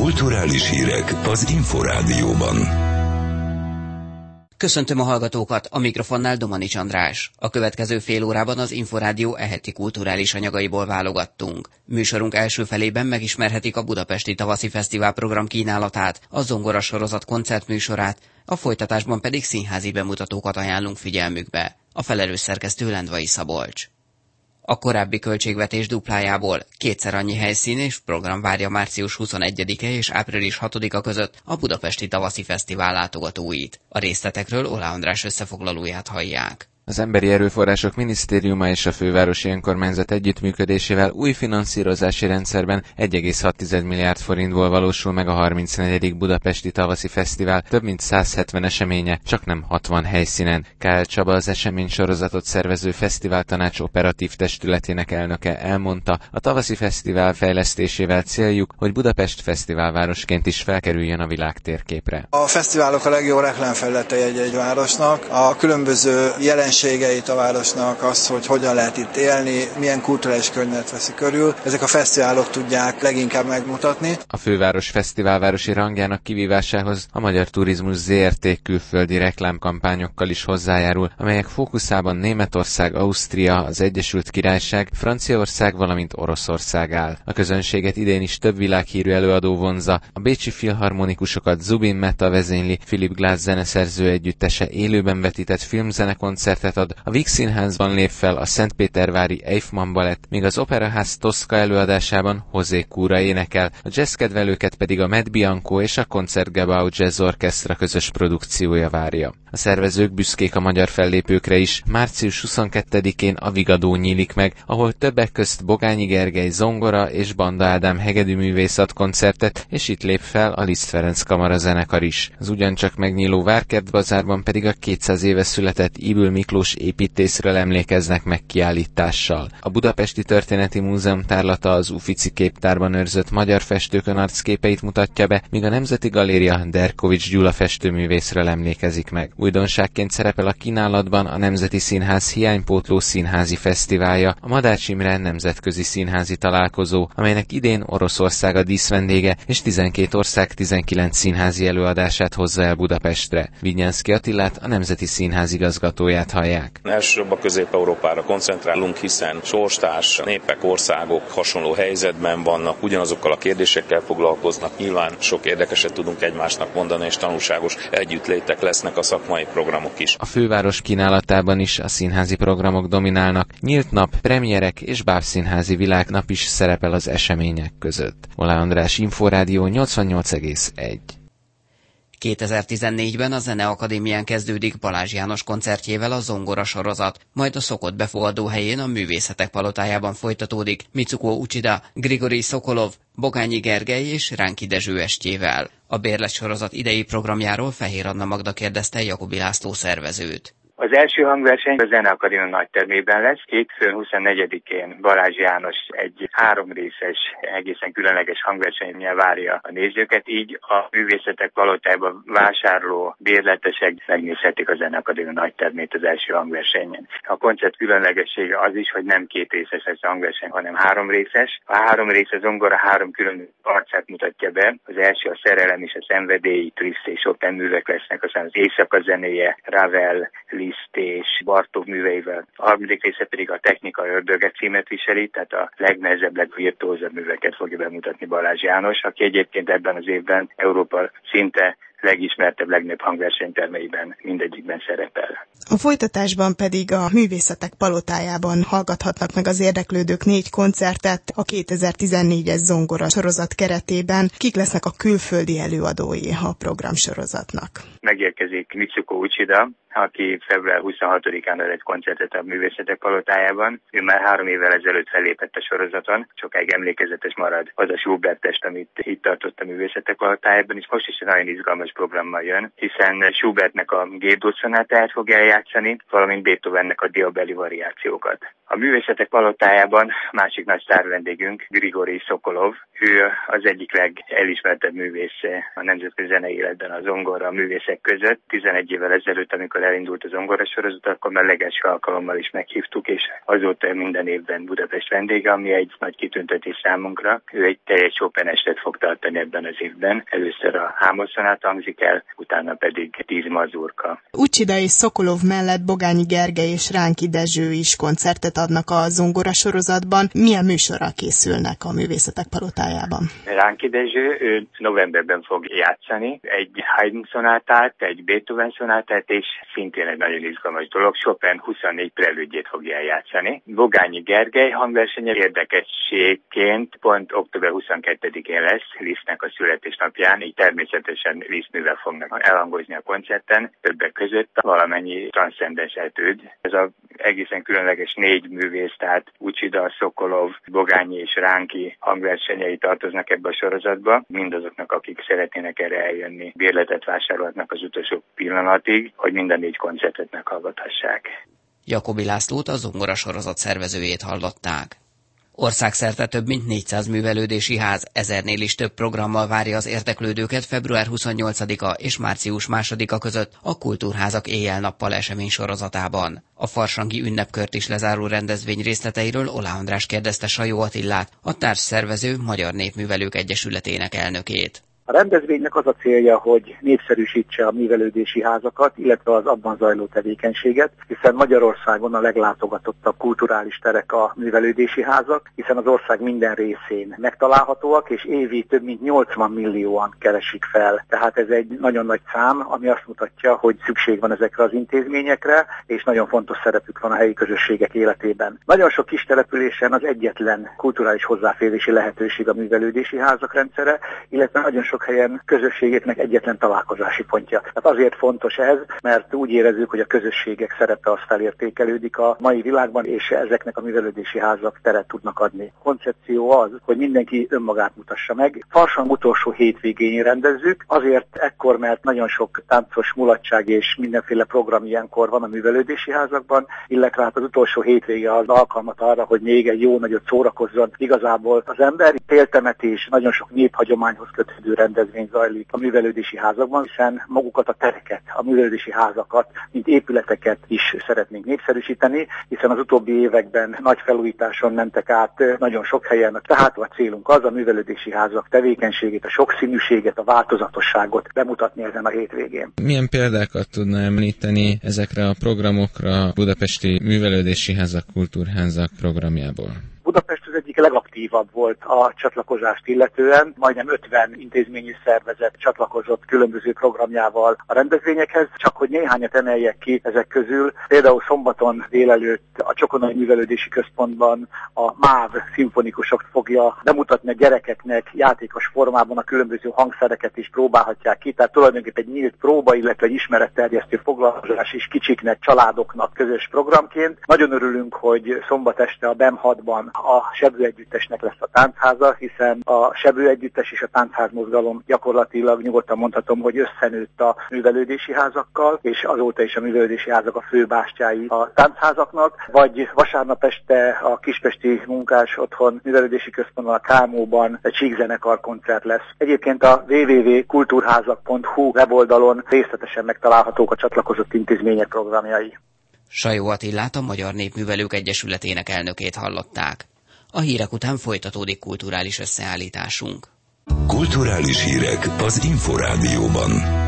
Kulturális hírek az Inforádióban. Köszöntöm a hallgatókat, a mikrofonnál Domanics András. A következő fél órában az Inforádió eheti kulturális anyagaiból válogattunk. Műsorunk első felében megismerhetik a Budapesti Tavaszi Fesztivál program kínálatát, a Zongora sorozat koncertműsorát, a folytatásban pedig színházi bemutatókat ajánlunk figyelmükbe. A felelős szerkesztő Lendvai Szabolcs. A korábbi költségvetés duplájából kétszer annyi helyszín és program várja március 21-e és április 6-a között a Budapesti Tavaszi Fesztivál látogatóit. A részletekről Oláh András összefoglalóját hallják. Az Emberi Erőforrások Minisztériuma és a Fővárosi Önkormányzat együttműködésével új finanszírozási rendszerben 1,6 milliárd forintból valósul meg a 34. Budapesti Tavaszi Fesztivál több mint 170 eseménye, csak nem 60 helyszínen. K.L. Csaba, az eseménysorozatot szervező fesztiváltanács operatív testületének elnöke elmondta, a Tavaszi Fesztivál fejlesztésével céljuk, hogy Budapest fesztiválvárosként is felkerüljön a világ térképre. A fesztiválok a legjobb reklámfelülete egy városnak, a különböző jelenségeit a városnak, az, hogy hogyan lehet itt élni, milyen kulturális környezet veszi körül. Ezek a fesztiválok tudják leginkább megmutatni. A főváros fesztiválvárosi rangjának kivívásához a Magyar Turizmus Zrt. Külföldi reklámkampányokkal is hozzájárul, amelyek fókuszában Németország, Ausztria, az Egyesült Királyság, Franciaország, valamint Oroszország áll. A közönséget idén is több világhírű előadó vonzza. A bécsi filharmonikusokat Zubin Mehta vezényli, Philip Glass zeneszerző együttese élőben vetített filmzenekoncertet ad, a Víg Színházban lép fel a Szentpétervári Eiffmann Balett, míg az Operaház Tosca előadásában José Cura énekel, a jazzkedvelőket pedig a Med Bianco és a Concertgebouw Jazz Orchestra közös produkciója várja. A szervezők büszkék a magyar fellépőkre is. Március 22-én a Vigadó nyílik meg, ahol többek közt Bogányi Gergely zongora és Banda Ádám hegedűművész ad koncertet, és itt lép fel a Liszt Ferenc Kamara zenekar is. Az ugyancsak megnyíló Várkert bazárban pedig a 200 éve született Ybl Miklós építészről emlékeznek meg kiállítással. A Budapesti Történeti Múzeum tárlata az Uffizi képtárban őrzött magyar festőkön arcképeit mutatja be, míg a Nemzeti Galéria Derkovits Gyula festőművészről emlékezik meg. Újdonságként szerepel a kínálatban a Nemzeti Színház hiánypótló színházi fesztiválja, a Madács Imre nemzetközi színházi találkozó, amelynek idén Oroszország a díszvendége, és 12 ország 19 színházi előadását hozza el Budapestre. Vignyánszky Attilát, a Nemzeti Színház igazgatóját hallják. Elsősorban Közép-Európára koncentrálunk, hiszen sorstárs népek, országok hasonló helyzetben vannak, ugyanazokkal a kérdésekkel foglalkoznak. Nyilván sok érdekeset tudunk egymásnak mondani, és tanulságos együttlétek lesznek a szakmai programok is. A főváros kínálatában is a színházi programok dominálnak. Nyílt nap, premierek és bábszínházi világnap is szerepel az események között. Oláh András, Inforádió 88,1. 2014-ben a Zeneakadémián kezdődik Balázs János koncertjével a Zongora sorozat, majd a szokott befogadó helyén a Művészetek Palotájában folytatódik Mitsuko Uchida, Grigori Szokolov, Bogányi Gergely és Ránki Dezső estjével. A Bérlet sorozat idei programjáról Fehér Anna Magda kérdezte Jakobi László szervezőt. Az első hangverseny a Zeneakadémia nagytermében lesz. Hétfőn 24-én Balázs János egy 3 részes, egészen különleges hangversennyel várja a nézőket, így a Művészetek Palotájában vásárló bérletesek megnézhetik a Zeneakadémia nagytermét az első hangversenyen. A koncert különlegessége az is, hogy nem 2 részes lesz a hangverseny, hanem 3 részes. A 3 része zongora 3 külön arcát mutatja be. Az első a szerelem és a szenvedély, Triszt és Chopin művek lesznek, aztán az éjszaka zenéje, Ravel, Liszt és Bartók műveivel. A harmadik része pedig a Technika ördöge címet viseli, tehát a legnehezebb, legvirtuózabb műveket fogja bemutatni Balázs János, aki egyébként ebben az évben Európa szinte legismertebb, legnagyobb hangversenytermeiben mindegyikben szerepel. A folytatásban pedig a Művészetek Palotájában hallgathatnak meg az érdeklődők 4 koncertet a 2014-es zongora sorozat keretében. Kik lesznek a külföldi előadói a programsorozatnak? Megérkezik Mitsuko Uchida, aki február 26-án ad egy koncertet a Művészetek Palotájában. Ő már 3 évvel ezelőtt fellépett a sorozaton, sokáig emlékezetes marad az a Schubert-est, amit itt tartott a Művészetek Palotájában, és most is egy nagyon izgalmas programmal jön, hiszen Schubertnek a G-dur szonátáját fog eljátszani, valamint Beethovennek a diabeli variációkat. A Művészetek Palotájában másik nagy sztárvendégünk Grigorij Szokolov. Ő az egyik legelismertebb művész a nemzetközi zenei életben a zongora művészek között. 11 évvel ezelőtt, amikor elindult a zongora sorozat, akkor már legelső alkalommal is meghívtuk, és azóta minden évben Budapest vendége, ami egy nagy kitüntetés számunkra. Ő egy teljes Chopin estet fog tartani ebben az évben. Először a Hámos szonáta hangzik el, utána pedig 10 mazurka. Ucsida és Szokolov mellett Bogányi Gergely és Ránki Dezső is koncertet adnak a zongora sorozatban. Milyen műsorral készülnek a Művészetek Palotájában? Ránki Dezső, ő novemberben fog játszani egy Haydn szonátát, egy Beethoven szonátát, és szintén egy nagyon izgalmas dolog, Chopin 24 prelüdjét fogja eljátszani. Bogányi Gergely hangversenye érdekességként pont október 22-én lesz, Lisztnek a születésnapján, így természetesen Liszt művel fognak elhangozni a koncerten, többek között valamennyi transzcendens etűd. Ez az egészen különleges 4 művész, tehát Ucsida, Szokolov, Bogányi és Ránki hangversenyei tartoznak ebbe a sorozatba. Mindazoknak, akik szeretnének erre eljönni, bérletet vásárolhatnak az utolsó pillanatig, hogy minden 4 koncertet meghallgathassák. Jakobi Lászlót, a zongora sorozat szervezőjét hallották. Országszerte több mint 400 művelődési ház, 1000-nél is több programmal várja az érdeklődőket február 28-a és március 2-a között a Kultúrházak éjjel-nappal esemény sorozatában. A farsangi ünnepkört is lezáró rendezvény részleteiről Oláh András kérdezte Sajó Attillát, a társszervező Magyar Népművelők Egyesületének elnökét. A rendezvénynek az a célja, hogy népszerűsítse a művelődési házakat, illetve az abban zajló tevékenységet, hiszen Magyarországon a leglátogatottabb kulturális terek a művelődési házak, hiszen az ország minden részén megtalálhatóak, és évi több mint 80 millióan keresik fel. Tehát ez egy nagyon nagy szám, ami azt mutatja, hogy szükség van ezekre az intézményekre, és nagyon fontos szerepük van a helyi közösségek életében. Nagyon sok kis településen az egyetlen kulturális hozzáférési lehetőség a művelődési házak rendszere, illetve nagyon sok helyen közösségeknek egyetlen találkozási pontja. Tehát azért fontos ez, mert úgy érezzük, hogy a közösségek szerepe az felértékelődik a mai világban, és ezeknek a művelődési házak teret tudnak adni. A koncepció az, hogy mindenki önmagát mutassa meg. Farsang utolsó hétvégén rendezzük, azért ekkor, mert nagyon sok táncos mulatság és mindenféle program ilyenkor van a művelődési házakban, illetve hát az utolsó hétvége az alkalmat arra, hogy még egy jó nagyot szórakozzon igazából az ember. Téltemetés, nagyon sok néphagyományhoz kötődő rendezvény zajlik a művelődési házakban, hiszen magukat a tereket, a művelődési házakat, mint épületeket is szeretnénk népszerűsíteni, hiszen az utóbbi években nagy felújításon mentek át nagyon sok helyen. Tehát a célunk az, a művelődési házak tevékenységét, a sokszínűséget, a változatosságot bemutatni ezen a hétvégén. Milyen példákat tudna említeni ezekre a programokra a budapesti művelődési házak, kultúrházak programjából? Budapest az egyik legaktívabb volt a csatlakozást illetően, majdnem 50 intézményi szervezet csatlakozott különböző programjával a rendezvényekhez, csak hogy néhányat emeljek ki ezek közül. Például szombaton délelőtt a Csokonai Művelődési Központban a MÁV szimfonikusok fogja bemutatni a gyerekeknek játékos formában a különböző hangszereket is próbálhatják ki, tehát tulajdonképpen egy nyílt próba, illetve egy ismeretterjesztő foglalkozás is kicsiknek, családoknak közös programként. Nagyon örülünk, hogy szombat este a BEM 6-ban a Sebő Együttesnek lesz a táncháza, hiszen a Sebő Együttes és a táncház mozgalom gyakorlatilag nyugodtan mondhatom, hogy összenőtt a művelődési házakkal, és azóta is a művelődési házak a főbástyái a táncházaknak, vagy vasárnap este a Kispesti Munkás Otthon Művelődési Központban, a Kámóban egy síkzenekar koncert lesz. Egyébként a www.kulturházak.hu weboldalon részletesen megtalálhatók a csatlakozott intézmények programjai. Sajó Attillát, a Magyar Népművelők Egyesületének elnökét hallották. A hírek után folytatódik kulturális összeállításunk. Kulturális hírek az Inforádióban.